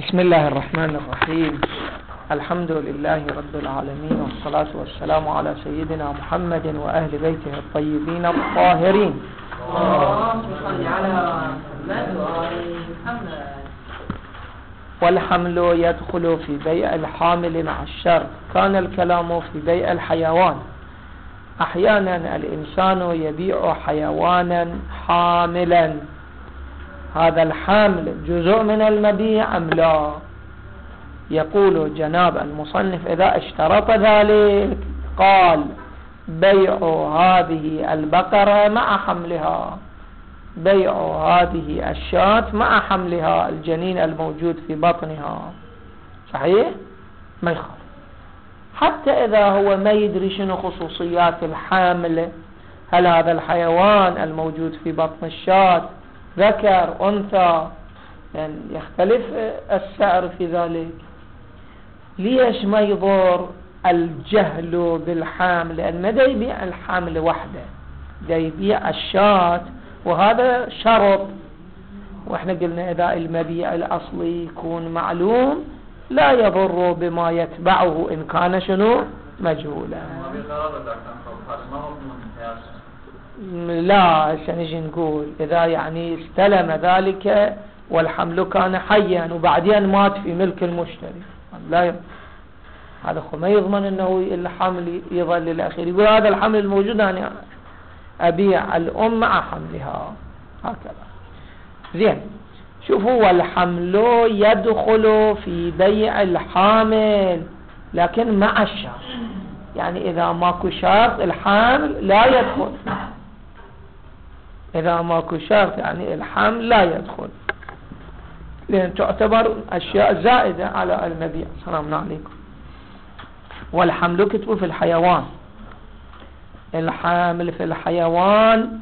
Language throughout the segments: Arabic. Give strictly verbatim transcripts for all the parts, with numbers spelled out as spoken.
بسم الله الرحمن الرحيم. الحمد لله رب العالمين، والصلاة والسلام على سيدنا محمد وأهل بيته الطيبين الطاهرين. والحمل يدخل في بيع الحامل مع الشر. كان الكلام في بيع الحيوان. أحيانا الإنسان يبيع حيوانا حاملا، هذا الحمل جزء من المبيع أم لا؟ يقول جناب المصنف إذا اشترط ذلك قال بيع هذه البقرة مع حملها، بيع هذه الشاة مع حملها، الجنين الموجود في بطنها صحيح ما يخالف، حتى إذا هو ما يدري شنو خصوصيات الحامل، هل هذا الحيوان الموجود في بطن الشاة ذكر أنثى، يعني يختلف السعر في ذلك. ليش ما يضر الجهل بالحامل؟ لأن ما دا يبيع الحامل وحده، دا يبيع الشاة، وهذا شرط. واحنا قلنا إذا المبيع الأصلي يكون معلوم لا يضر بما يتبعه إن كان شنو مجهولا. لا سنجي نقول إذا يعني استلم ذلك والحمل كان حيا وبعدين مات في ملك المشتري، لا يضمن. هذا ما يضمن انه الحمل يظل للأخير، يقول هذا الحمل الموجود أنا أبيع الأم مع حملها هكذا. زين، شوفوا، والحمل يدخل في بيع الحامل لكن مع الشرط، يعني إذا ماكو شرط الحمل لا يدخل، إذا ماكو شرط يعني الحمل لا يدخل، لأن تعتبر أشياء زائدة على المبيع. السلام عليكم. والحمل كتبوا في الحيوان، الحامل في الحيوان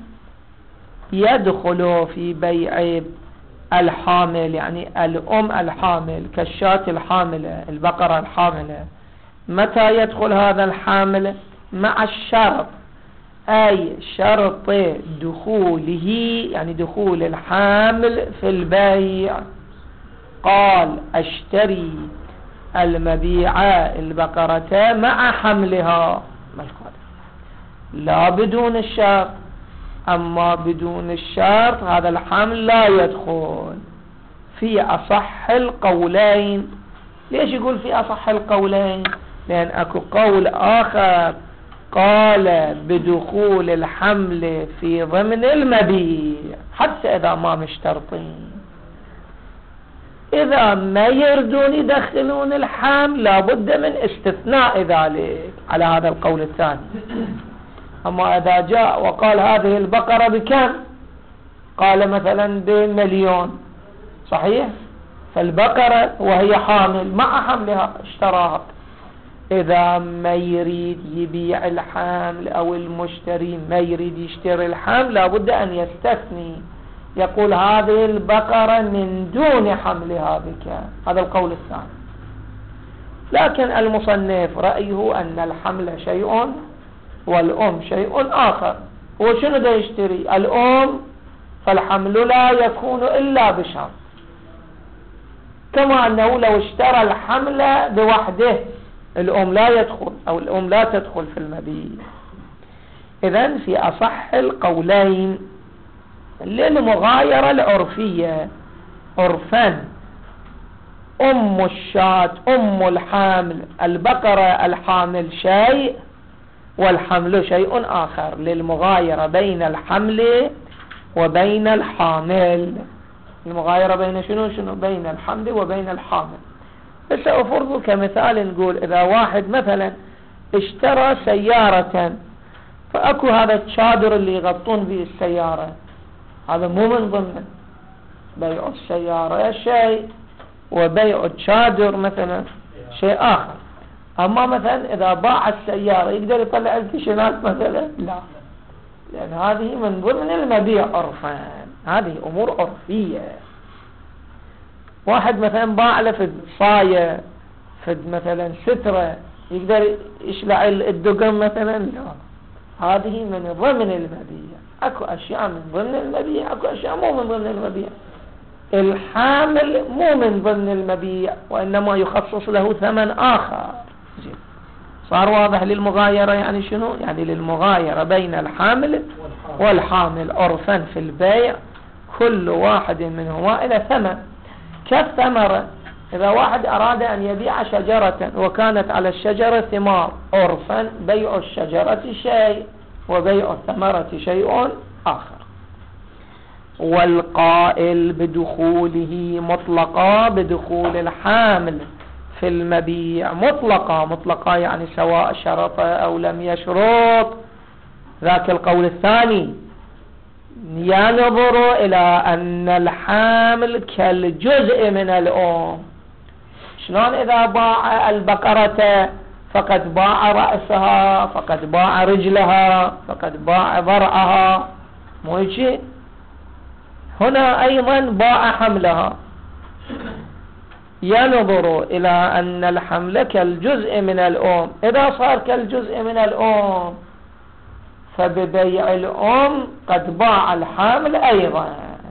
يدخل في بيع الحامل، يعني الأم الحامل كالشاة الحاملة، البقرة الحاملة. متى يدخل هذا الحامل؟ مع الشرط، أي شرط دخوله، يعني دخول الحامل في البيع. قال اشتري المبيع البقرة مع حملها، لا بدون الشرط. أما بدون الشرط هذا الحمل لا يدخل في أصح القولين. ليش يقول في أصح القولين؟ لأن أكو قول آخر قال بدخول الحمل في ضمن المبيع حتى إذا ما مشترطين. إذا ما يردون يدخلون الحمل لابد من استثناء ذلك على هذا القول الثاني. أما إذا جاء وقال هذه البقرة بكم، قال مثلا بمليون، صحيح، فالبقرة وهي حامل مع حملها اشتراها. إذا ما يريد يبيع الحمل أو المشتري ما يريد يشتري الحمل لابد أن يستثني، يقول هذه البقرة من دون حملها بك، هذا القول الثاني. لكن المصنف رأيه أن الحمل شيء والأم شيء آخر. هو شنو دا يشتري؟ الأم، فالحمل لا يكون إلا بشرط، كما أنه لو اشترى الحمل بوحده الأم لا يدخل أو الأم لا تدخل في المبيع. إذن في أصح القولين للمغايرة العرفية، عرفا أم الشاة أم الحامل، البقرة الحامل شيء والحمل شيء آخر، للمغايرة بين الحمل وبين الحامل. المغايرة بين شنو شنو؟ بين الحمل وبين الحامل. بس أفرض كمثال نقول إذا واحد مثلا اشترى سيارة، فأكو هذا الشادر اللي يغطون به السيارة، هذا مو من ضمن بيع السيارة شيء، وبيع الشادر مثلا شيء آخر. أما مثلا إذا باع السيارة يقدر يطلع الكشنات مثلا؟ لا، لأن هذه من ضمن المبيع عرفا، هذه أمور عرفية. واحد مثلا باع له فد صاية، فد مثلا سترة، يقدر يشلع الدقم مثلا؟ لا، هذه من ضمن المبيع. اكو اشياء من ضمن المبيع، اكو اشياء مو من ضمن المبيع. الحامل مو من ضمن المبيع وإنما يخصص له ثمن آخر. صار واضح للمغايرة يعني شنو؟ يعني للمغايرة بين الحامل والحامل عرفا في البيع كل واحد منهما إلى ثمن. كالثمرة، إذا واحد أراد أن يبيع شجرة وكانت على الشجرة ثمار، عرفا بيع الشجرة شيء وبيع الثمرة شيء آخر. والقائل بدخوله مطلقا، بدخول الحامل في المبيع مطلقا، مطلقا يعني سواء شرط أو لم يشرط. ذاك القول الثاني ينظر إلى أن الحامل كالجزء من الأم. شلون إذا باع البقرة فقد باع رأسها، فقد باع رجلها، فقد باع ضرعها، مو هيك؟ هنا أيضا باع حملها. ينظر إلى أن الحمل كالجزء من الأم. إذا صار كالجزء من الأم فببيع الأم قد باع الحامل أيضا.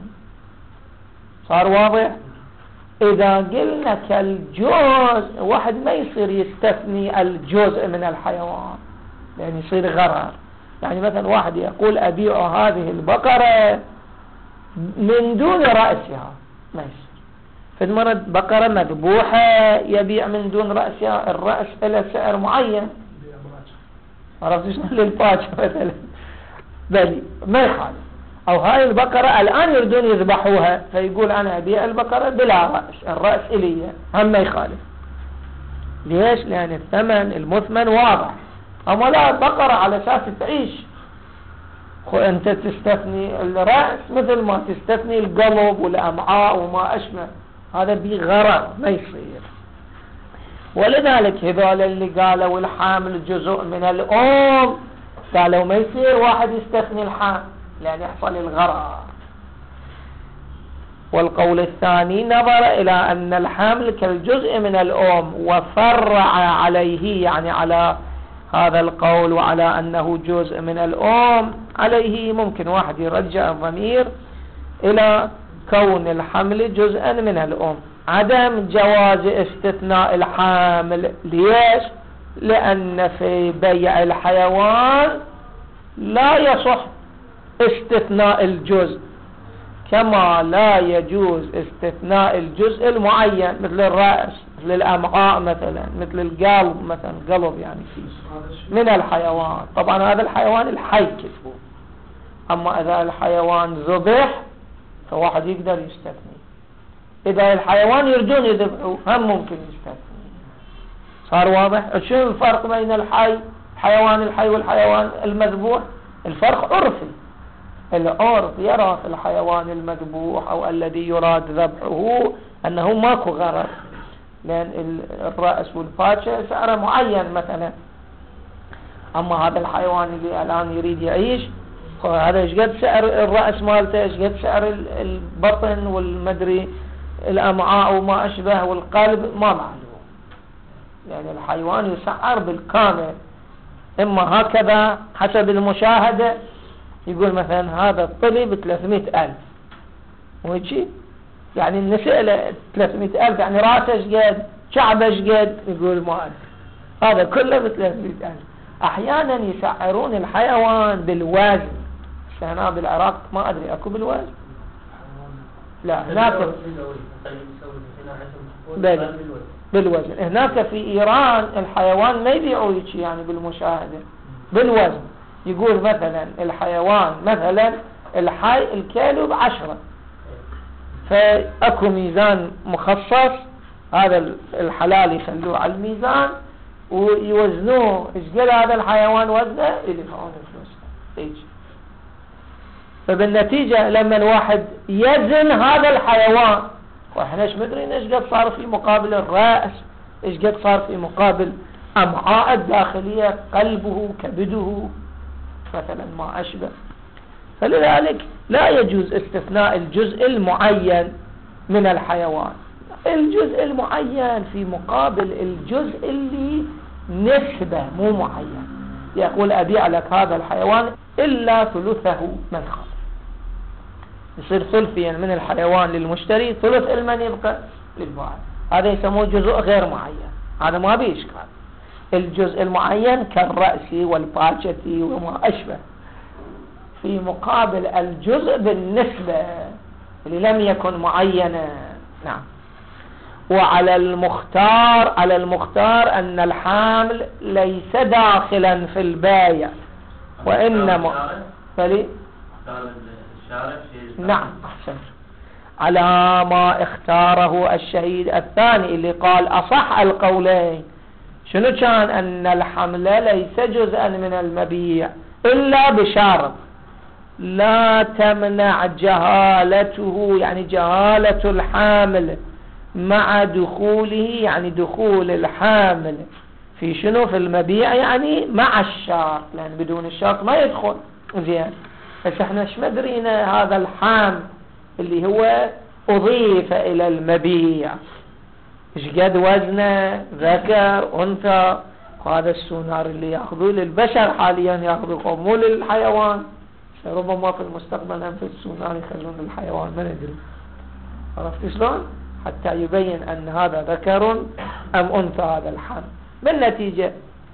صار واضح؟ إذا قلنا كالجزء، واحد ما يصير يستثني الجزء من الحيوان يعني يصير غرر. يعني مثلا واحد يقول أبيع هذه البقرة من دون رأسها، ما يصير. في مرة بقرة مذبوحة يبيع من دون رأسها، الرأس له سعر معين، عرفت شلون؟ للباجة مثلا، بل ما يخالف. أو هاي البقرة الآن يردون يذبحوها فيقول أنا أبيع البقرة بلا رأس، الرأس إلي، هم ما يخالف. ليش؟ لأن الثمن المثمن واضح. أما لا، بقرة على أساس تعيش، أنت تستثني الرأس مثل ما تستثني القلب والأمعاء وما أشبه، هذا بغرر ما يصير. ولذلك هذول اللي قالوا الحامل جزء من الأم قالوا ما يصير واحد يستثني الحامل لأن يحصل الغرر. والقول الثاني نظر إلى أن الحامل كالجزء من الأم وفرع عليه، يعني على هذا القول وعلى أنه جزء من الأم، عليه ممكن واحد يرجع الضمير إلى كون الحمل جزءا من الأم. عدم جواز استثناء الحامل. ليش؟ لأن في بيع الحيوان لا يصح استثناء الجزء، كما لا يجوز استثناء الجزء المعين مثل الرأس، مثل الأمعاء مثلا، مثل القلب مثلا، قلب يعني فيه من الحيوان. طبعا هذا الحيوان الحي كتبه. أما إذا الحيوان ذبح فواحد يقدر يستثني. إذا الحيوان يرجون يذبحوا هم ممكن يستثني. صار واضح؟ شو الفرق بين الحي الحيوان الحي والحيوان المذبوح؟ الفرق عرفي. العرف يرى في الحيوان المذبوح أو الذي يراد ذبحه أنه ماكو غرر، لأن الرأس والباچة سعره معين مثلا. أما هذا الحيوان اللي الآن يريد يعيش، هذا ايش قد سعر الرأس مالته، ايش قد سعر البطن والمدري الأمعاء وما أشبه والقلب، ما معلوم. يعني الحيوان يسعر بالكامل، إما هكذا حسب المشاهدة، يقول مثلا هذا الطلي بثلاثمائة ألف وهيجي، يعني النسئة ثلاثمائة ألف، يعني راسه ايش قد، شعبه ايش قد، يقول ما أدري، هذا كله بثلاثمائة ألف. أحيانا يسعرون الحيوان بالوزن. هنا بالعراق ما أدري أكو بالوزن؟ لا، هناك بالوزن. هناك في إيران الحيوان ما يبيعوا يجي يعني بالمشاهدة، بالوزن. يقول مثلا الحيوان مثلا الحي الكيلو بعشرة، فأكو ميزان مخصص، هذا الحلال يخلوه على الميزان ويوزنوه ايش قد هذا الحيوان وزنه، يدفعون الفلوس يجي. فبالنتيجة لما الواحد يزن هذا الحيوان، واحنا ايش مدرين ايش قد صار في مقابل الرأس، ايش قد صار في مقابل أمعاء الداخلية، قلبه، كبده مثلا ما أشبه. فلذلك لا يجوز استثناء الجزء المعين من الحيوان، الجزء المعين في مقابل الجزء اللي نسبة مو معين. يقول أبيع لك هذا الحيوان إلا ثلثه من خالف. يصير ثلثيا من الحيوان للمشتري، ثلث المن يبقى للبائع. هذا يسموه جزء غير معين، هذا ما به إشكال. الجزء المعين كالرأس والباجة وما أشبه، في مقابل الجزء بالنسبة اللي لم يكن معينا. نعم. وعلى المختار، على المختار أن الحامل ليس داخلا في البايع، وإنما فلي نعم أحسن على ما اختاره الشهيد الثاني اللي قال أصح القولين. شنو كان؟ أن الحمل ليس جزءا من المبيع إلا بشرط لا تمنع جهالته، يعني جهالة الحامل مع دخوله، يعني دخول الحامل في شنو؟ في المبيع، يعني مع الشرط، لأن بدون الشرط ما يدخل. زين، بس احنا ايش مدرينا هذا الحامل اللي هو أضيف إلى المبيع ايش قد وزنه، ذكر أنثى؟ وهذا السونار اللي يأخذوه للبشر حاليا يأخذوه مو للحيوان، ربما في المستقبل هم في السونار يخلون للحيوان، ما ندري. عرفت شلون؟ حتى يبين أن هذا ذكر أم أنثى هذا الحامل. بالنتيجة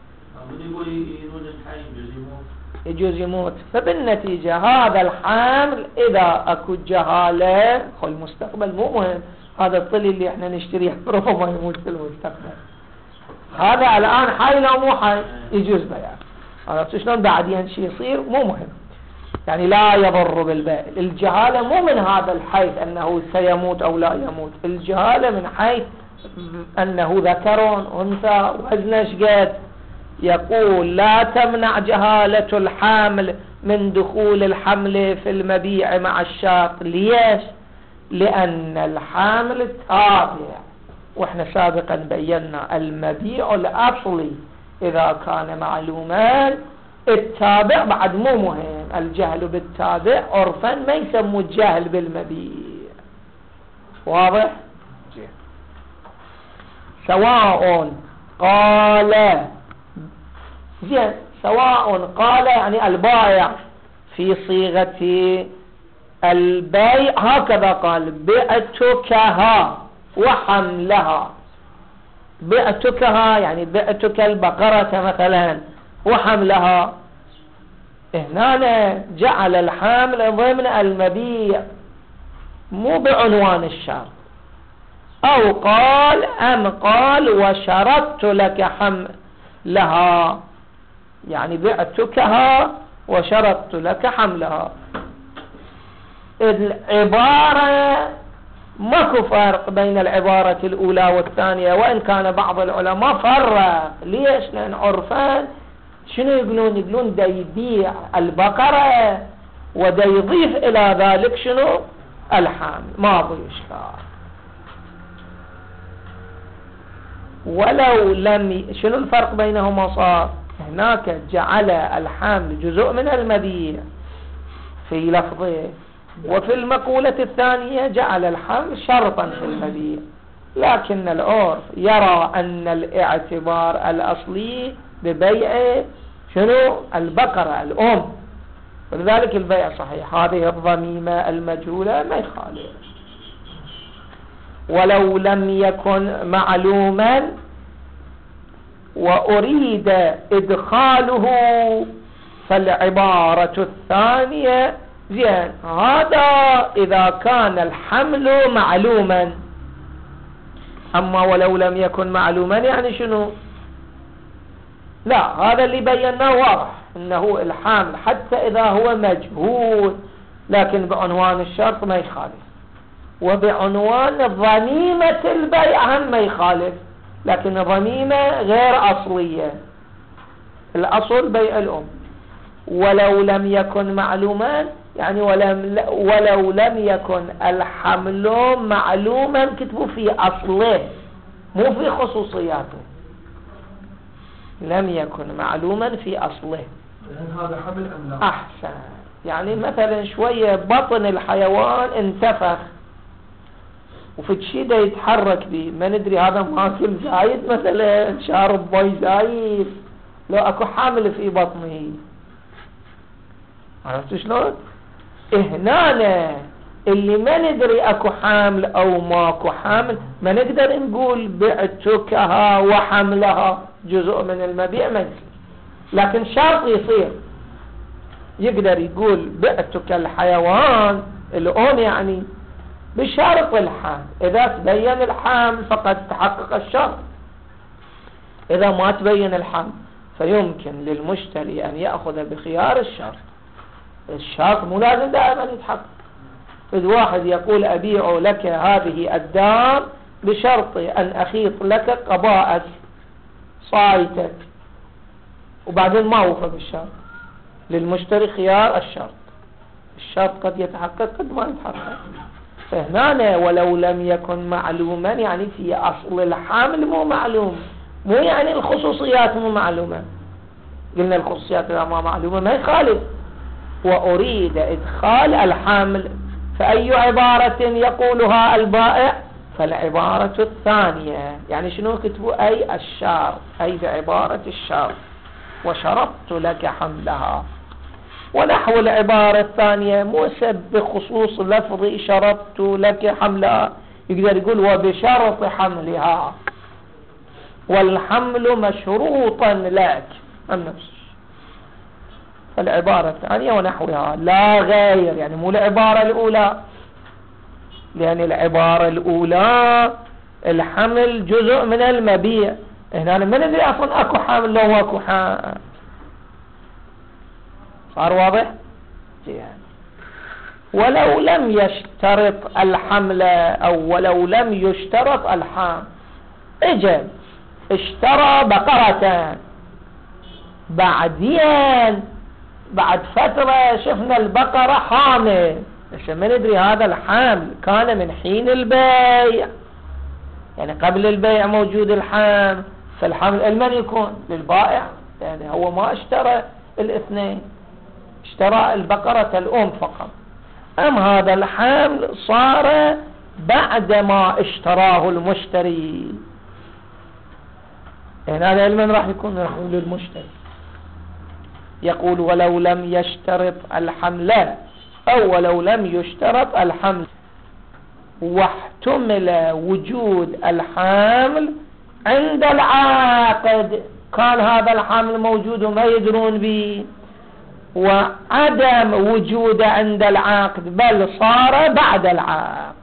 يجوز يموت، فبالنتيجة هذا الحامل إذا أكو جهالة خل المستقبل مو مهم، هذا الطلي اللي احنا نشتريه ربما يموت في المستقبل، هذا الآن حي لا مو حي يجوز بيع. عرفت شلون؟ بعدين شي يصير مو مهم، يعني لا يضر بالبيع. الجهالة مو من هذا الحيث أنه سيموت أو لا يموت، الجهالة من حيث أنه ذكر أنثى وزنه شقد. يقول لا تمنع جهالة الحامل من دخول الحمل في المبيع مع الشرط. ليش؟ لأن الحامل تابع، واحنا سابقا بينا المبيع الأصلي إذا كان معلوما التابع بعد مو مهم. الجهل بالتابع عرفا ما يسمى الجهل بالمبيع. واضح؟ سواء قال، زين، سواء قال يعني البائع في صيغة البيع هكذا قال بعتكها وحملها. بعتكها يعني بعتك البقرة مثلا وحملها، هنا جعل الحمل ضمن المبيع مو بعنوان الشرط. أو قال أم قال وشرطت لك حملها، يعني بعتكها وشرطت لك حملها. العبارة ماكو فرق بين العبارة الأولى والثانية، وإن كان بعض العلماء فرق. ليش؟ لأن عرفان شنو يقولون؟ يقولون دا يبيع البقرة ودا يضيف إلى ذلك شنو؟ الحامل، ما ضي إشكال. ولو لم ي... شنو الفرق بينهما؟ صار هناك جعل الحامل جزء من المبيع في لفظه، وفي المقولة الثانية جعل الحمل شرطا في المبيع. لكن العرف يرى أن الاعتبار الأصلي ببيع شنو؟ البقرة الأم، ولذلك البيع صحيح. هذه الضميمة المجهولة ما يخالف. ولو لم يكن معلوما وأريد إدخاله فالعبارة الثانية زين. هذا إذا كان الحمل معلوما، أما ولو لم يكن معلوما يعني شنو؟ لا، هذا اللي بيناه واضح إنه الحامل حتى إذا هو مجهول، لكن بعنوان الشرط ما يخالف، وبعنوان ضميمة البيع هم ما يخالف، لكن ضميمة غير أصلية، الأصل بيع الأم. ولو لم يكن معلوما يعني ولم ولو لم يكن الحمل معلوما، كتبوا في أصله مو في خصوصياته، لم يكن معلوما في أصله. هذا حمل أم لا؟ أحسن. يعني مثلا شوية بطن الحيوان انتفخ وفي شيء ده يتحرك به، ما ندري هذا ماكل زايد مثلا، شارب باي زايد، لو اكو حامل في بطنه. عرفت شلون؟ هنا اللي ما ندري اكو حامل او ماكو حامل ما نقدر نقول بعتكها وحملها جزء من المبيع ما يصير، لكن شرط يصير. يقدر يقول بعتك الحيوان الأم يعني بشرط الحامل، إذا تبين الحامل فقد تحقق الشرط، إذا ما تبين الحامل فيمكن للمشتري أن يأخذ بخيار الشرط. الشرط مو لازم دائما يتحقق. إذ واحد يقول أبيع لك هذه الدار بشرط أن أخيط لك قبائك صايتك، وبعدين ما وفى بالشرط، للمشتري خيار الشرط. الشرط قد يتحقق قد ما يتحقق. فهنا ولو لم يكن معلوما يعني في أصل الحامل مو معلوم، مو يعني الخصوصيات مو معلومة. قلنا الخصوصيات إذا ما معلومة ما يخالف. وأريد إدخال الحامل فأي عبارة يقولها البائع؟ فالعبارة الثانية. يعني شنو كتبوا؟ أي الشرط، أي بعبارة الشرط، وشرطت لك حملها. ونحو العبارة الثانية موسى بخصوص لفظ شرطت لك حملها، يقدر يقول وبشرط حملها، والحمل مشروطا لك النفس. فالعبارة الثانية ونحوها لا غير، يعني مو العبارة الأولى، لأن العبارة الأولى الحمل جزء من المبيع. هنا من ندري أصلا أكو حامل لو أكو حامل. صار واضح؟ يعني ولو لم يشترط الحمل أو ولو لم يشترط الحمل، اجل اشترى بقرة، بعدين بعد فترة شفنا البقرة حامل، عشان ما ندري هذا الحمل كان من حين البيع، يعني قبل البيع موجود الحمل، فالحمل لمن يكون؟ للبائع، يعني هو ما اشترى الاثنين، اشترى البقرة الأم فقط. أم هذا الحمل صار بعدما اشتراه المشتري، يعني هذا لمن راح يكون؟ راح يكون للمشتري. يقول ولو لم يشترط الحمل أو ولو لم يشترط الحمل واحتمل وجود الحمل عند العاقد، كان هذا الحمل موجود وما يدرون به، وعدم وجود عند العاقد بل صار بعد العاقد،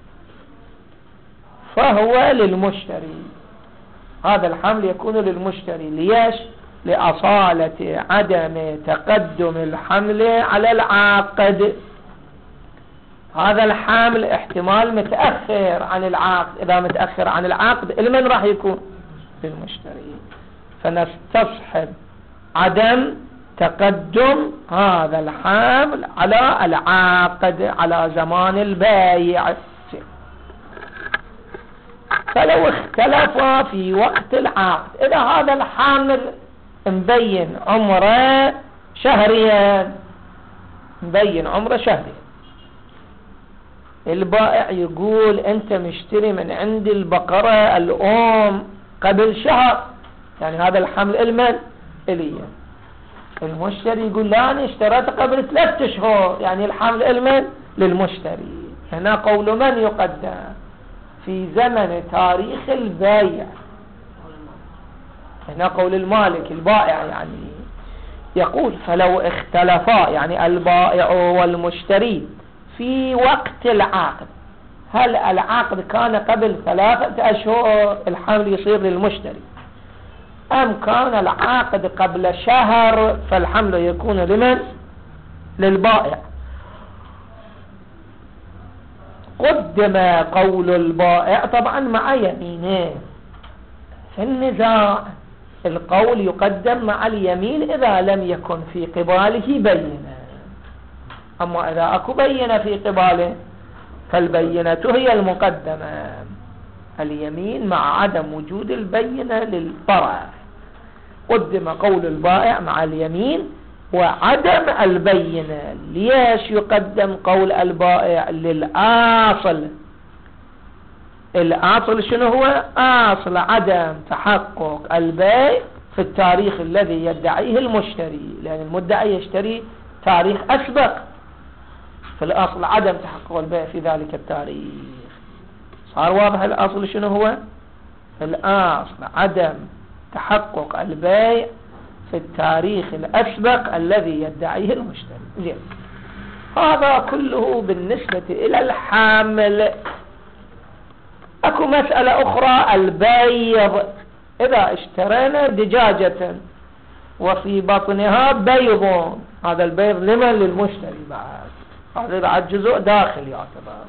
فهو للمشتري. هذا الحمل يكون للمشتري. ليش؟ لأصالة عدم تقدم الحمل على العاقد. هذا الحمل احتمال متأخر عن العاقد، إذا متأخر عن العاقد لمن راح يكون؟ للمشتري. فنستصحب عدم تقدم هذا الحمل على العاقد على زمان البيع. فلو اختلفا في وقت العقد، إذا هذا الحامل مبين عمره شهريا، مبين عمره شهريا، البائع يقول أنت مشتري من عند البقرة الأم قبل شهر، يعني هذا الحمل المن إليه. المشتري يقول لا أنا اشتريت قبل ثلاثة شهور، يعني الحمل المن للمشتري. هنا قول من يقدم؟ في زمن تاريخ البيع. هنا قول المالك البائع، يعني يقول فلو اختلفا، يعني البائع والمشتري في وقت العقد، هل العقد كان قبل ثلاثة أشهر الحمل يصير للمشتري، أم كان العقد قبل شهر فالحمل يكون لمن؟ للبائع. قدم قول البائع طبعا مع يمينه. في النزاع القول يقدم مع اليمين إذا لم يكن في قباله بينة، أما إذا أكو بينة في قباله فالبينة هي المقدمة، اليمين مع عدم وجود البينة للطرف. قدم قول البائع مع اليمين وعدم البينة. ليش يقدم قول البائع؟ للآصل. الآصل شنو هو؟ آصل عدم تحقق البيع في التاريخ الذي يدعيه المشتري، لأن المدعي يشتري تاريخ أسبق، في الأصل عدم تحقق البيع في ذلك التاريخ. صار واضح الأصل شنو هو؟ الأصل عدم تحقق البيع في التاريخ الأسبق الذي يدعيه المشتري. زين، هذا كله بالنسبة إلى الحامل. أكو مسألة أخرى، البيض. إذا اشترينا دجاجة وفي بطنها بيض، هذا البيض لمن؟ للمشتري بعد، هذا بعد جزء داخل يعتبر.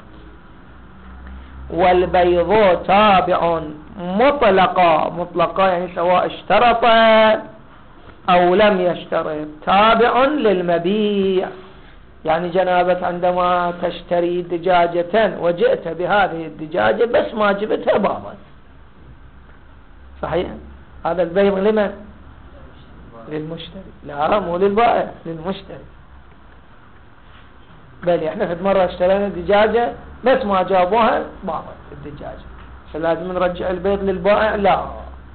والبيض تابع مطلقا، مطلقا يعني سواء اشترط أو لم يشترط، تابع للمبيع. يعني جنابك عندما تشتري دجاجة وجئت بهذه الدجاجة بس ما جبتها بابا، صحيح؟ هذا البيض لمن؟ للمشتري. لا، مو للبائع، للمشتري. بل احنا في مرة اشترينا دجاجة بس ما جابوها بابا الدجاجة، فلازم نرجع البيض للبائع؟ لا.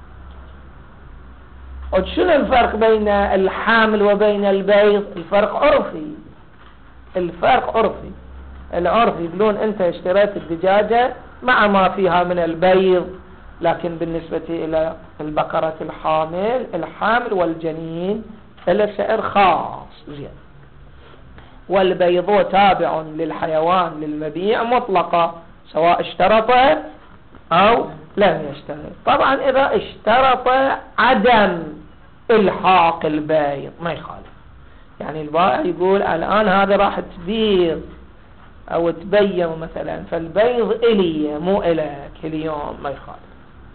شنو الفرق بين الحامل وبين البيض؟ الفرق عرفي. الفرق عرفي. العرف يقولون انت اشتريت الدجاجة مع ما فيها من البيض، لكن بالنسبة الى البقرة الحامل الحامل والجنين إلى سعر خاص. زين. والبيض تابع للحيوان للمبيع مطلقا، سواء اشترط او لم يشترط. طبعا اذا اشترط عدم الحاق البيض ما يخالف، يعني البائع يقول الان هذا راح تبيض او تبيض مثلا، فالبيض الي مو الك اليوم، ما يخالف.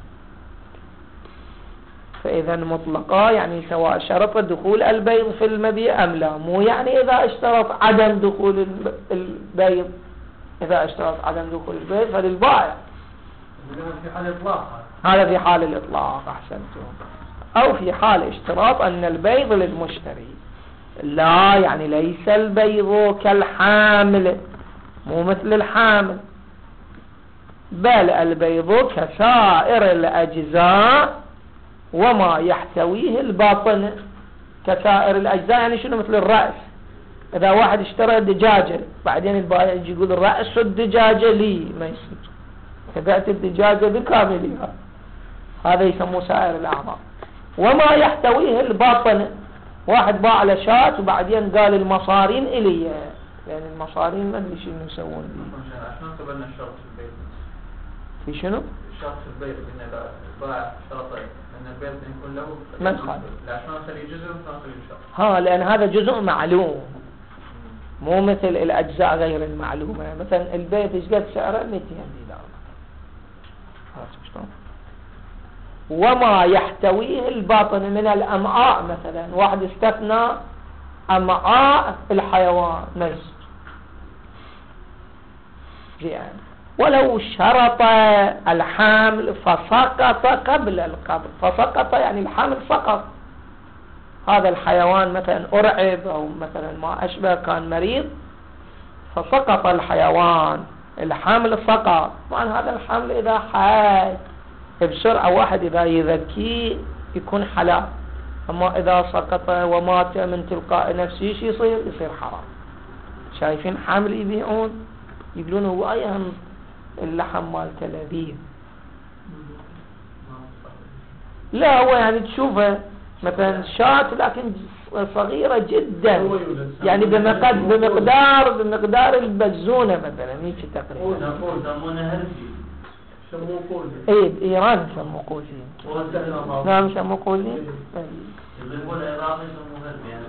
فاذا مطلقا يعني سواء شرط دخول البيض في المبيع ام لا، مو يعني اذا اشترط عدم دخول البيض. اذا اشترط عدم دخول البيض فللبائع، في حال اطلاق. هذا في حال الاطلاق. احسنتم. او في حال اشتراط ان البيض للمشتري. لا، يعني ليس البيض كالحامل، مو مثل الحامل، بل البيض كسائر الاجزاء وما يحتويه الباطن. كسائر الاجزاء يعني شنو؟ مثل الرأس. اذا واحد اشترى دجاجة بعدين البائع يجي يقول رأس الدجاجة لي، ما يصير، تبعت الدجاجة بكاملها، هذا يسموه سائر الاعضاء. وما يحتويه الباطن، واحد باع على شاة وبعدين قال المصارين إلي، يعني المصارين ما ادري شنو يسوون بيه. شلون قبلنا الشرط في البيت؟ في شنو؟ الشرط في البيت ان اذا باع شرطين ان البيت يكون له ما يخالف. لا، شلون نخليه جزء وشلون نخليه شرط؟ ها، لان هذا جزء معلوم، مو مثل الاجزاء غير المعلومه. مثلا البيت ايش قد سعره؟ مئتين دينار. وما يحتويه الباطن من الامعاء، مثلا واحد استثنى امعاء الحيوان ما يصير. يعني ولو شرط الحامل فسقط قبل القبض، فسقط يعني الحامل سقط، هذا الحيوان مثلا أرعب أو مثلا ما أشبه كان مريض فسقط الحيوان، الحامل سقط. طبعا هذا الحامل إذا حي بسرعة واحد إذا يذكيه يكون حلال، أما إذا سقط ومات من تلقاء نفسه شي يصير؟ يصير حرام. شايفين حامل يبيعون يقولون هو أيهم اللحم مالته لذيذ. لا، هو يعني تشوفه مثلا شاة لكن صغيرة جدا، يعني بمقدار بمقدار بمقدار البزونة مثلا، هيك تقريبا. يسمونه هرسي، يسموه قولي. ايه، بايران يسموه قولي. نعم يسموه قولي. يقولون العراقي يسموه هرسي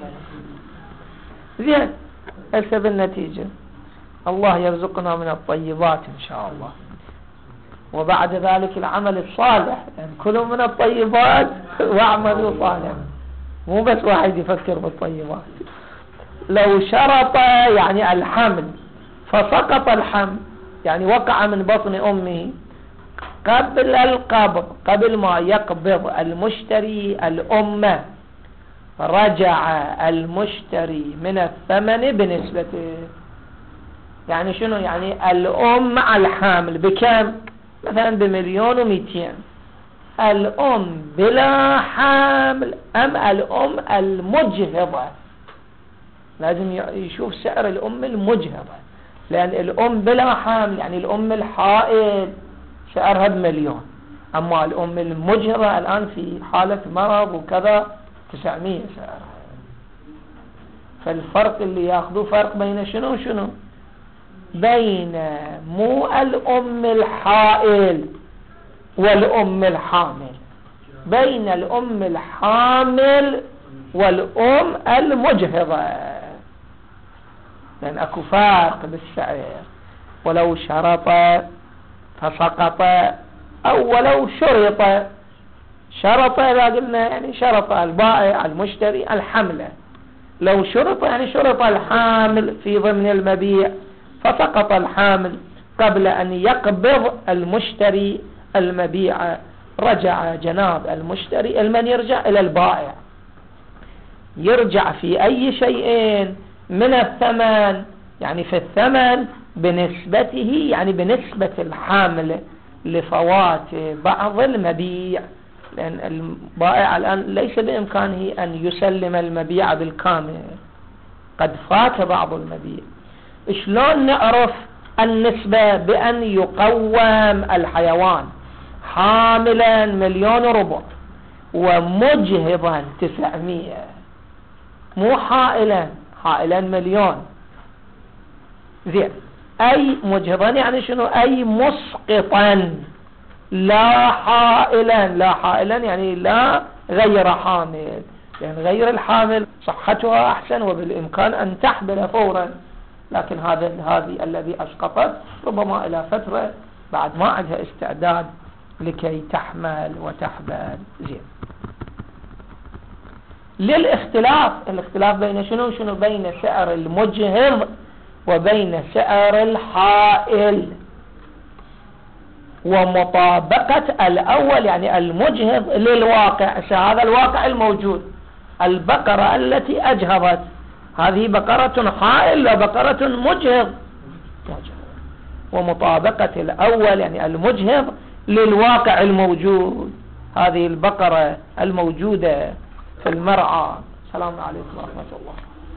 يعني. زين، هسه بالنتيجة الله يرزقنا من الطيبات إن شاء الله، وبعد ذلك العمل الصالح، يعني كلوا من الطيبات واعملوا صالحا، مو بس واحد يفكر بالطيبات. لو شرط يعني الحمل فسقط الحمل، يعني وقع من بطن أمه قبل القبض، قبل ما يقبض المشتري الأمة، رجع المشتري من الثمن بنسبته. يعني شنو؟ يعني الأم مع الحامل بكم؟ مثلا بمليون ومئتين، الأم بلا حامل أم الأم المجهضة لازم يشوف سعر الأم المجهضة، لأن الأم بلا حمل يعني الأم الحائل سعرها بمليون، أما الأم المجهضة الآن في حالة مرض وكذا تسعمية سعرها. فالفرق اللي ياخذوه فرق بين شنو شنو بين مو الأم الحائل والأم الحامل، بين الأم الحامل والأم المجهضة، لأن أكو فرق بالسعر. ولو شرط فسقط أو ولو شرط، شرط إذا قلنا يعني شرط البائع المشتري الحملة، لو شرط يعني شرط الحامل في ضمن المبيع فسقط الحامل قبل أن يقبض المشتري المبيع، رجع جناب المشتري المن يرجع إلى البائع، يرجع في أي شيء من الثمن، يعني في الثمن بنسبته، يعني بنسبة الحامل لفوات بعض المبيع، لأن البائع الآن ليس بإمكانه أن يسلم المبيع بالكامل، قد فات بعض المبيع. شلون نعرف النسبة؟ بأن يقوم الحيوان حاملا مليون وربع ومجهضا تسعمية، مو حائلا، حائلا مليون زين، أي مجهضا يعني شنو؟ أي مسقطا، لا حائلا، لا حائلا يعني لا غير حامل، لأن يعني غير الحامل صحتها أحسن وبالإمكان أن تحمل فورا، لكن هذا هذه الذي أسقطت ربما إلى فترة بعد ما عندها استعداد لكي تحمل وتحبل. زين، للاختلاف، الاختلاف بين شنو شنو بين سعر المجهض وبين سعر الحائل، ومطابقة الأول يعني المجهض للواقع. هذا الواقع الموجود، البقرة التي أجهضت هذه بقرة حائل وبقرة مجهض، ومطابقة الأول يعني المجهض للواقع الموجود، هذه البقرة الموجودة في المرعى. السلام عليكم ورحمة الله.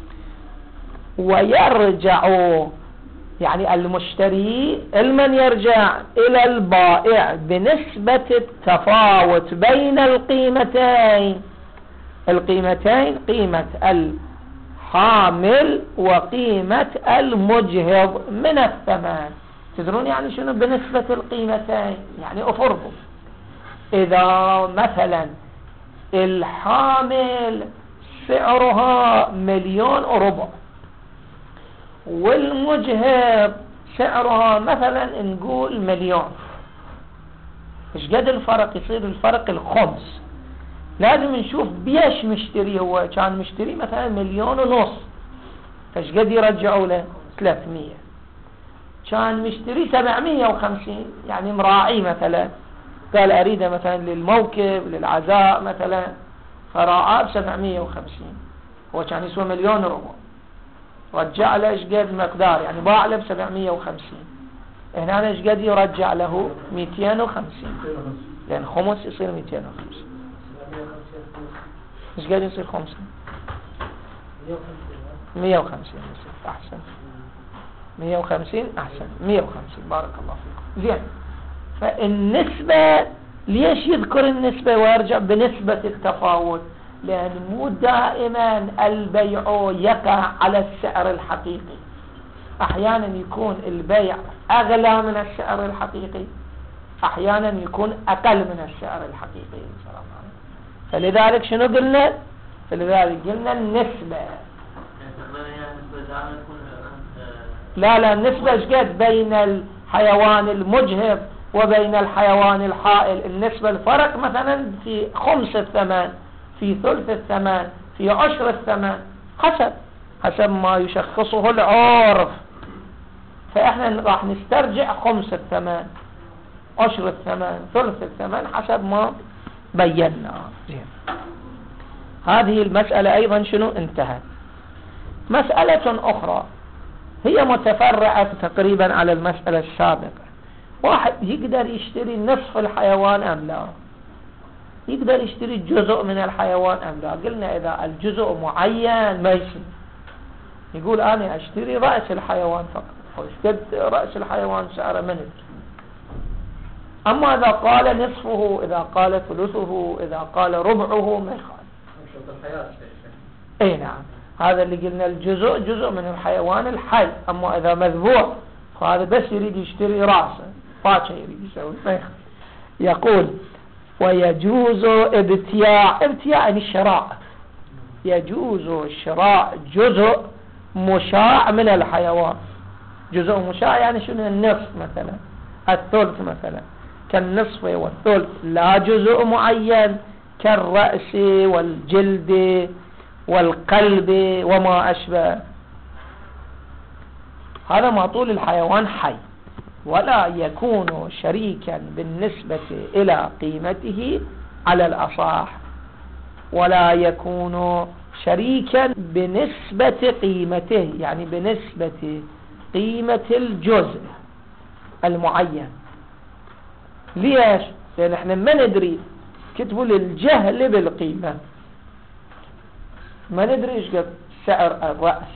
ويرجع يعني المشتري المن يرجع إلى البائع بنسبة التفاوت بين القيمتين، القيمتين قيمة الحامل وقيمة المجهض من الثمن. تدرون يعني شنو بنسبة القيمتين؟ يعني أفرضوا إذا مثلا الحامل سعرها مليون وربع والمجهض سعرها مثلا نقول مليون، ايش قد الفرق؟ يصير الفرق الخمس. لازم نشوف بيش مشتري، هو كان مشتري مثلا مليون ونص، فايش قد يرجعوا له؟ ثلاثمية. كان مشتري سبعمية وخمسين، يعني مراعي مثلا قال أريده مثلا للموكب للعزاء مثلا، فراعاه بسبعمية وخمسين، هو كان يسوى مليون وربع، رجع له ايش قد مقدار، يعني باع له بسبعمية وخمسين، هنا ايش قد يرجع له؟ مئتين وخمسين، لأن خمس يصير مئتين وخمسين. ايش قد يصير خمسة؟ مئة وخمسين يصير أحسن، مئة وخمسين أحسن، مئة وخمسين، بارك الله فيكم. زين، فالنسبة ليش يذكر النسبة ويرجع بنسبة التفاوت؟ لأن مو دائما البيع يقع على السعر الحقيقي، أحيانا يكون البيع أغلى من السعر الحقيقي، أحيانا يكون أقل من السعر الحقيقي. فلذلك شنو قلنا؟ فلذلك قلنا النسبة. لا لا، النسبة ايش قد بين الحيوان المجهض وبين الحيوان الحائل؟ النسبة الفرق مثلا في خمس الثمن، في ثلث الثمن، في عشر الثمن، حسب حسب ما يشخصه العرف. فإحنا راح نسترجع خمس الثمن، عشر الثمن، ثلث الثمن، حسب ما بينا. هذه المسألة أيضا شنو انتهت. مسألة أخرى هي متفرعة تقريبا على المسألة السابقة. واحد يقدر يشتري نصف الحيوان أم لا؟ يقدر يشتري جزء من الحيوان أم لا؟ قلنا إذا الجزء معين ما يصير، يقول أنا أشتري رأس الحيوان فقط، وش قد رأس الحيوان سعره من ادري. أما إذا قال نصفه، إذا قال ثلثه، إذا قال ربعه ما يخالف. اي نعم، هذا اللي قلنا الجزء جزء من الحيوان الحي. أما إذا مذبوح فهذا بس يريد يشتري رأسه، فاشا يريد يسوي ما يخالف. يقول ويجوز ابتياع، ابتياع يعني الشراء، يجوز شراء جزء مشاع من الحيوان. جزء مشاع يعني شنو؟ النصف مثلا، الثلث مثلا، كالنصف والثلث، لا جزء معين كالرأس والجلد والقلب وما أشبه. هذا ما طول الحيوان حي، ولا يكون شريكا بالنسبة إلى قيمته على الأصح، ولا يكون شريكا بنسبة قيمته، يعني بنسبة قيمة الجزء المعين. ليش؟ لأن احنا ما ندري، كتبوا للجهل بالقيمة، ما ندري ايش قد سعر الرأس،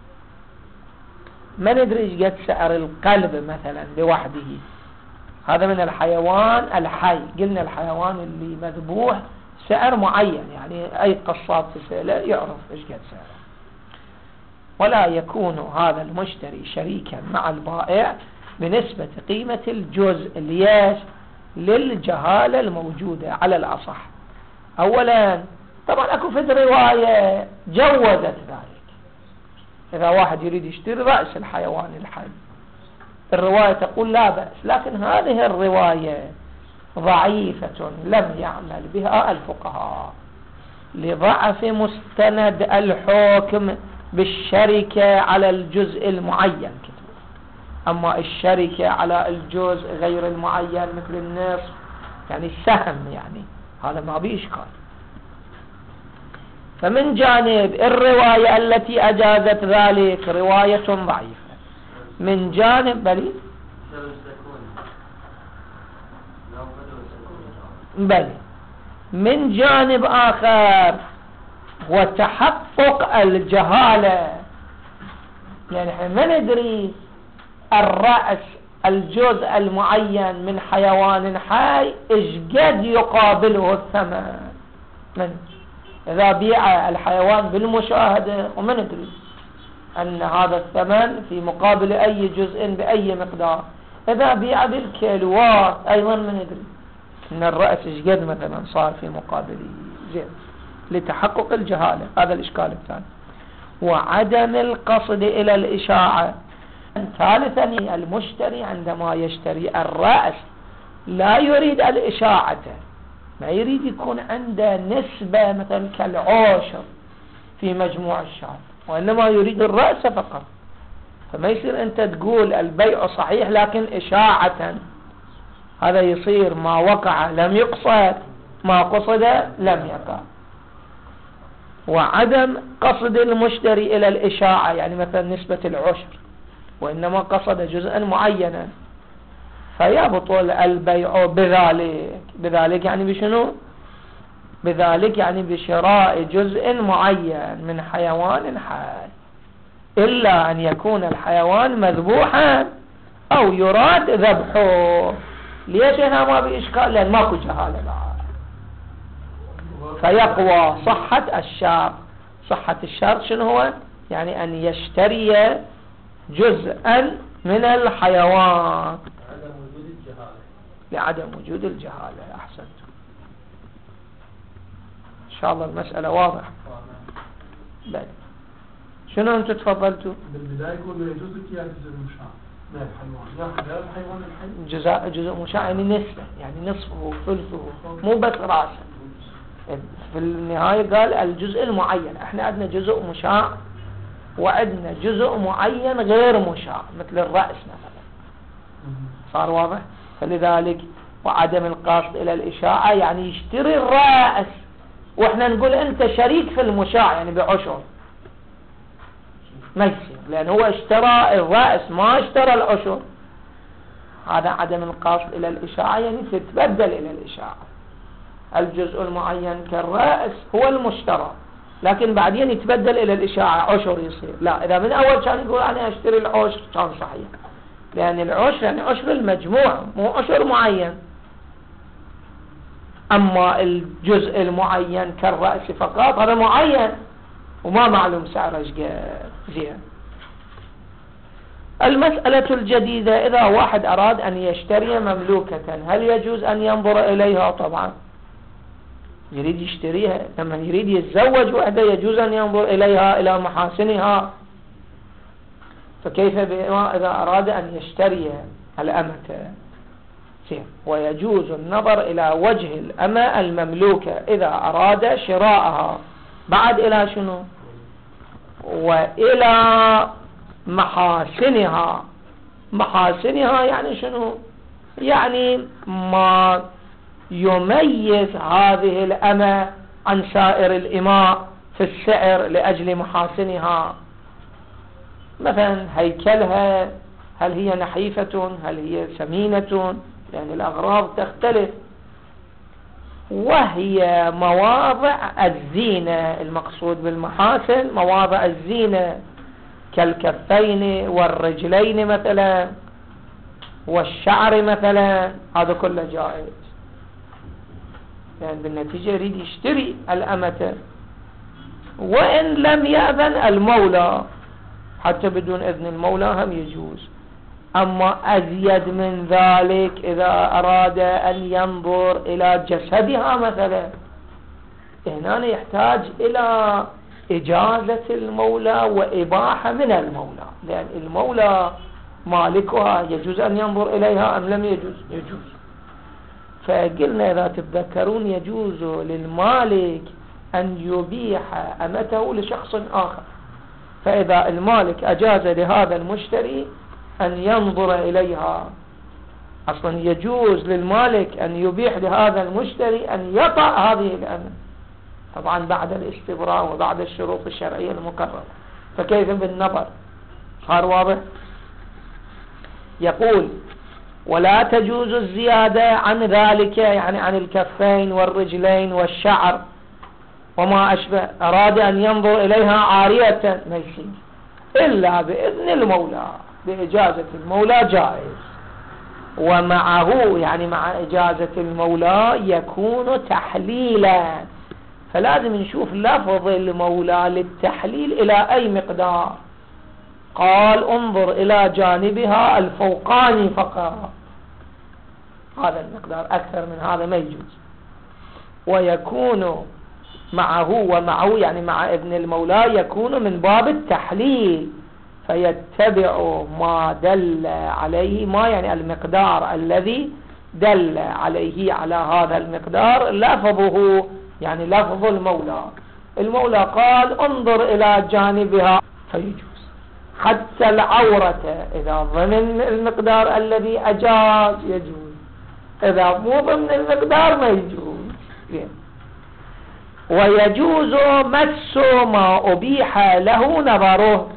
ما ندري ايش قد سعر القلب مثلا لوحده. هذا من الحيوان الحي. قلنا الحيوان اللي مذبوح سعر معين، يعني اي قصاب تسأله يعرف ايش قد سعره. ولا يكون هذا المشتري شريكا مع البائع بنسبة قيمة الجزء ليش؟ للجهالة الموجودة على الأصح. أولا طبعا أكو في رواية جوزت ذلك، إذا واحد يريد يشتري رأس الحيوان الحي الرواية تقول لا بأس، لكن هذه الرواية ضعيفة لم يعمل بها الفقهاء لضعف مستند الحكم بالشركة على الجزء المعين. أما الشركة على الجزء غير المعين مثل النصف يعني السهم، يعني هذا ما به إشكال. فمن جانب الرواية التي أجازت ذلك رواية ضعيفة، من جانب بل بل من جانب آخر وتحقق الجهالة، يعني احنا ما ندري الرأس الجزء المعين من حيوان حي ايش قد يقابله الثمن. من إذا بيع الحيوان بالمشاهدة وما ندري أن هذا الثمن في مقابل أي جزء بأي مقدار، إذا بيع بالكيلوات أيضا ما ندري أن الرأس ايش قد مثلا صار في مقابله. زين، لتحقق الجهالة. هذا الإشكال الثاني. وعدم القصد إلى الإشاعة. ثالثا المشتري عندما يشتري الرأس لا يريد الإشاعة، ما يريد يكون عنده نسبة مثلا كالعشر في مجموع الشهر، وإنما يريد الرأس فقط. فما يصير أنت تقول البيع صحيح لكن إشاعة، هذا يصير ما وقع لم يقصد، ما قصد لم يقع. وعدم قصد المشتري إلى الإشاعة، يعني مثلا نسبة العشر، وإنما قصد جزءا معينا، فيبطل البيع بذلك. بذلك يعني بشنو؟ بذلك يعني بشراء جزء معين من حيوان حي، إلا أن يكون الحيوان مذبوحا أو يراد ذبحه. ليش هنا ما بإشكال؟ لأن ماكو جهالة بعد. فيقوى صحة الشرط. صحة الشرط شنو هو؟ يعني أن يشتري جزءا من الحيوان عدم وجود الجهالة. لعدم وجود الجهالة. أحسنت، إن شاء الله المسألة واضحة. بعد شنو أنتم تفضلتوا؟ بالبداية يقول يجوز يا جزء مشاع من الحيوان، ياخذ هذا الحيوان الحي جزء جزء مشاع يعني نسبة، يعني نصفه ثلثه، مو بس رأسه. في النهاية قال الجزء المعين. احنا عندنا جزء مشاع وعندنا جزء معين غير مشاع مثل الرأس مثلا. صار واضح؟ فلذلك وعدم القصد إلى الإشاعة يعني يشتري الرأس واحنا نقول انت شريك في المشاع يعني بعشر، ما يصير، لأن هو اشترى الرأس ما اشترى العشر. هذا عدم القصد إلى الإشاعة، يعني تتبدل إلى الإشاعة. الجزء المعين كالرأس هو المشترى، لكن بعدين يتبدل إلى الإشاعة عشر يصير. لا، إذا من أول كان يقول أنا أشتري العشر كان صحيح، لأن العشر يعني عشر المجموع مو عشر معين. أما الجزء المعين كالرأس فقط هذا معين وما معلوم سعره ايش قد. زين. المسألة الجديدة، إذا واحد أراد أن يشتري مملوكة هل يجوز أن ينظر إليها؟ طبعا يريد يشتريها، لما يريد يتزوج وحده يجوز أن ينظر إليها إلى محاسنها، فكيف بما إذا أراد أن يشتري الأمة؟ ويجوز النظر إلى وجه الأمة المملوكة إذا أراد شراءها. بعد إلى شنو؟ وإلى محاسنها. محاسنها يعني شنو؟ يعني ما يميز هذه الأمة عن سائر الإماء في السعر لأجل محاسنها، مثلا هيكلها، هل هي نحيفة، هل هي سمينة، يعني الأغراض تختلف. وهي مواضع الزينة، المقصود بالمحاسن مواضع الزينة كالكفين والرجلين مثلا والشعر مثلا، هذا كله جائز. يعني بالنتيجة يريد يشتري الأمة وإن لم يأذن المولى، حتى بدون إذن المولى هم يجوز. أما أزيد من ذلك إذا أراد أن ينظر إلى جسدها مثلا، هنا يحتاج إلى إجازة المولى وإباحة من المولى، لأن المولى مالكها يجوز أن ينظر إليها أم لم يجوز؟ يجوز. فقلنا إذا تتذكرون يجوز للمالك أن يبيح أمته لشخص آخر، فإذا المالك أجاز لهذا المشتري أن ينظر إليها، أصلا يجوز للمالك أن يبيح لهذا المشتري أن يطأ هذه الأمة، طبعا بعد الاستبراء وبعد الشروط الشرعية المقررة. فكيف بالنظر؟ صار واضح؟ يقول ولا تجوز الزيادة عن ذلك، يعني عن الكفين والرجلين والشعر وما أشبه، أراد أن ينظر إليها عارية ما يصير إلا بإذن المولى، بإجازة المولى جائز. ومعه يعني مع إجازة المولى يكون تحليلا، فلازم نشوف لفظ المولى للتحليل إلى أي مقدار. قال انظر إلى جانبها الفوقاني فقط، هذا المقدار، أكثر من هذا ما يجوز. ويكون معه، ومعه يعني مع ابن المولى يكون من باب التحليل، فيتبع ما دل عليه، ما يعني المقدار الذي دل عليه على هذا المقدار لفظه، يعني لفظ المولى. المولى قال انظر إلى جانبها فيجوز، حتى العورة إذا ضمن المقدار الذي أجاز يجوز، إذا مو ضمن المقدار ما يجوز. ويجوز مس ما أبيح له نظره.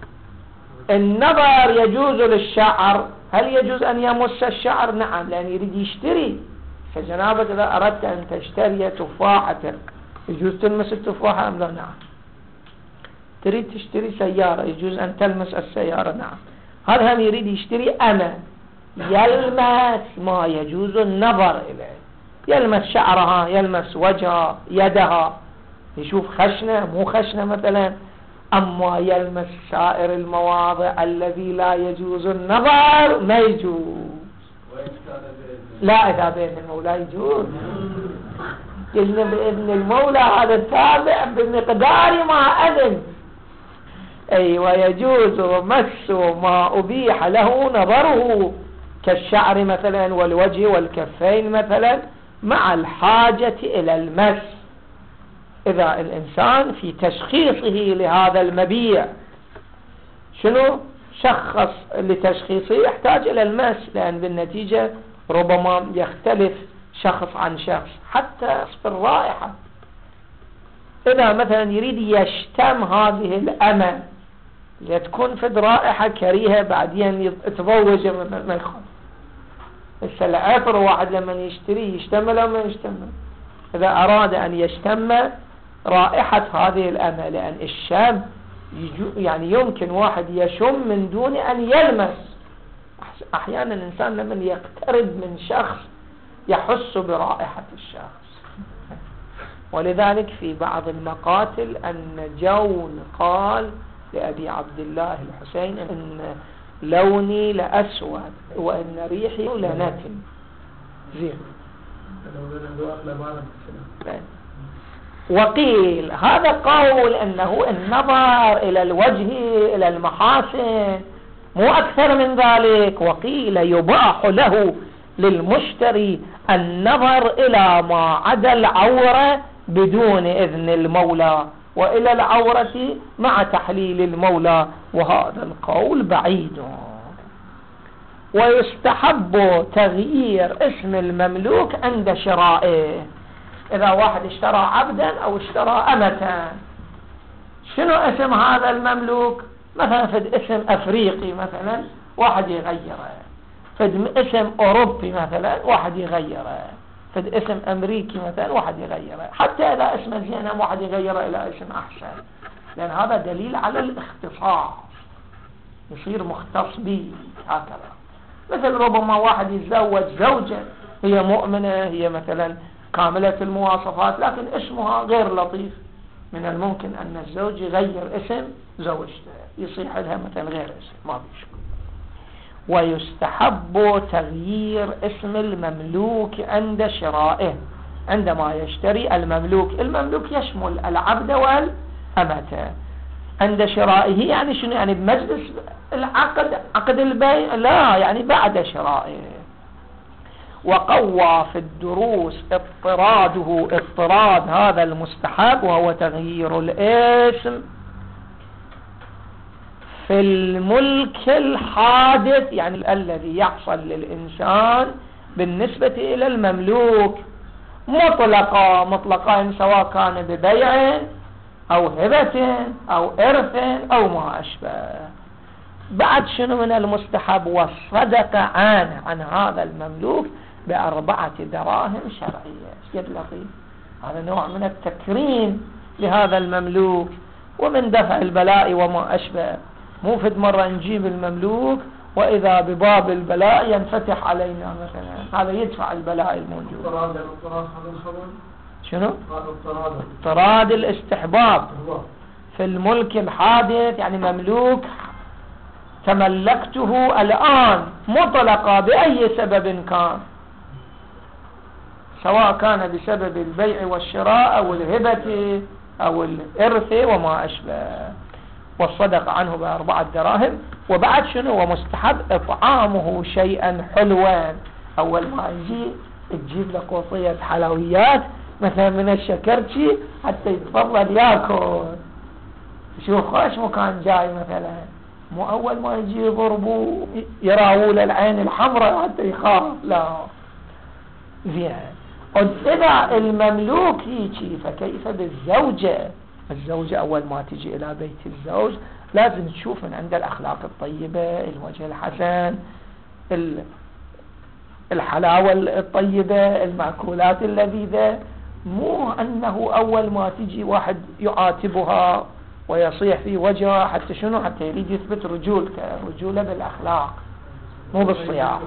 النظر يجوز للشعر، هل يجوز أن يمس الشعر؟ نعم، لأن يريد يشتري. فجنابك إذا أردت أن تشتري تفاحة يجوز تلمس التفاحة أم لا؟ نعم. تريد تشتري سيارة يجوز أن تلمس السيارة؟ نعم. هذا هم يريد يشتري أنا، يلمس ما يجوز النظر إليه، يلمس شعرها، يلمس وجهها، يدها، يشوف خشنة مو خشنة مثلا. أما يلمس سائر المواضع الذي لا يجوز النظر ما يجوز. لا، إذا بإذن المولى يجوز. قلنا بإذن المولى هذا تابع بمقدار ما أذن. أي ويجوز مس ما أبيح له نظره كالشعر مثلا والوجه والكفين مثلا، مع الحاجة إلى المس. إذا الإنسان في تشخيصه لهذا المبيع شنو شخص لتشخيصه يحتاج إلى المس، لأن بالنتيجة ربما يختلف شخص عن شخص حتى في الرائحة. إذا مثلا يريد يشتم هذه الأمة تكون في رائحة كريهة بعدين يتضوج ما يخاف. العطر واحد لما يشتري يشتم لو ما يشتم. إذا أراد أن يشتم رائحة هذه الأمة، لأن الشم يعني يمكن واحد يشم من دون أن يلمس. أحيانا الإنسان لمن يقترب من شخص يحس برائحة الشخص. ولذلك في بعض المقاتل أن جون قال لأبي عبد الله الحسين إن لوني لأسود وإن ريحي لنتن. زين. وقيل هذا قول أنه النظر إلى الوجه إلى المحاسن مو أكثر من ذلك. وقيل يباح له للمشتري النظر إلى ما عدا العورة بدون إذن المولى وإلى العورة مع تحليل المولى، وهذا القول بعيد. ويستحب تغيير اسم المملوك عند شرائه. إذا واحد اشترى عبدا أو اشترى أمة، شنو اسم هذا المملوك؟ مثلا فد اسم أفريقي مثلا واحد يغيره، فد اسم أوروبي مثلا واحد يغيره، فد اسم أمريكي مثلا واحد يغيره، حتى إذا اسم زينب واحد يغيره إلى اسم أحسن، لأن هذا دليل على الاختصاص، يصير مختص به. هكذا مثل ربما واحد يتزوج زوجة هي مؤمنة، هي مثلا كاملة المواصفات، لكن اسمها غير لطيف، من الممكن أن الزوج يغير اسم زوجته يصيح لها مثلا غير اسم، ما بيشكل. ويستحب تغيير اسم المملوك عند شرائه، عندما يشتري المملوك. المملوك يشمل العبد والأمة. عند شرائه يعني شنو؟ يعني بمجلس العقد، عقد البيع؟ لا، يعني بعد شرائه. وقوى في الدروس اضطراده، اضطراد هذا المستحب وهو تغيير الاسم في الملك الحادث، يعني الذي يحصل للإنسان بالنسبة إلى المملوك مطلقا مطلقا، سواء كان ببيع أو هبة أو إرث أو ما أشبه. بعد شنو من المستحب؟ والصدق عنه عن هذا المملوك بأربعة دراهم شرعية. قد لطيف، هذا نوع من التكريم لهذا المملوك ومن دفع البلاء وما أشبه. مو فد مرة نجيب المملوك وإذا بباب البلاء ينفتح علينا مثلا، هذا يدفع البلاء الموجود. شنو؟ اضطراد الاستحباب في الملك الحادث، يعني مملوك تملكته الآن مطلقا بأي سبب كان، سواء كان بسبب البيع والشراء أو الهبة أو الإرث وما أشبه. والصدق عنه بأربعة دراهم. وبعد شنو؟ ومستحب إطعامه شيئا حلوا. أول ما يجي تجيب له قوطية حلويات مثلا من الشكرتي حتى يتفضل ياكل. شو خوش مكان جاي مثلا، مو أول ما يجي يضربوا يراول العين الحمراء حتى يخاف، لا. زين. إذا المملوك يجي فكيف بالزوجة؟ الزوجة أول ما تجي إلى بيت الزوج لازم تشوف من عند الأخلاق الطيبة، الوجه الحسن، الحلاوة الطيبة، المأكولات اللذيذة. مو أنه أول ما تجي واحد يعاتبها ويصيح في وجهها حتى شنو؟ حتى يريد يثبت رجولته، رجولة بالأخلاق مو بالصياح.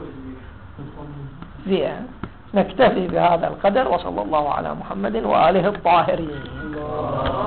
زين، نكتفي بهذا القدر، وصلى الله على محمد وآله الطاهرين.